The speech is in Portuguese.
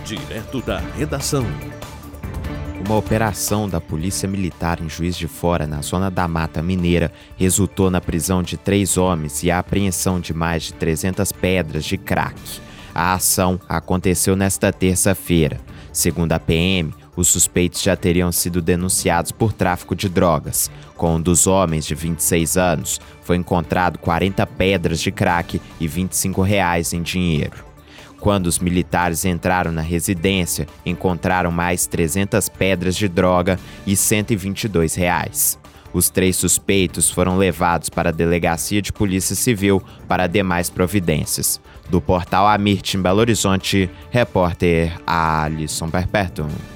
Direto da redação. Uma operação da Polícia Militar em Juiz de Fora, na zona da Mata Mineira, resultou na prisão de 3 homens e a apreensão de mais de 300 pedras de crack. A ação aconteceu nesta terça-feira. Segundo a PM, os suspeitos já teriam sido denunciados por tráfico de drogas. Com um dos homens, de 26 anos, foi encontrado 40 pedras de crack e R$ 25 em dinheiro. Quando os militares entraram na residência, encontraram mais 300 pedras de droga e R$ 122. Os 3 suspeitos foram levados para a Delegacia de Polícia Civil para demais providências. Do portal Amirte, em Belo Horizonte, repórter Alisson Perpétuo.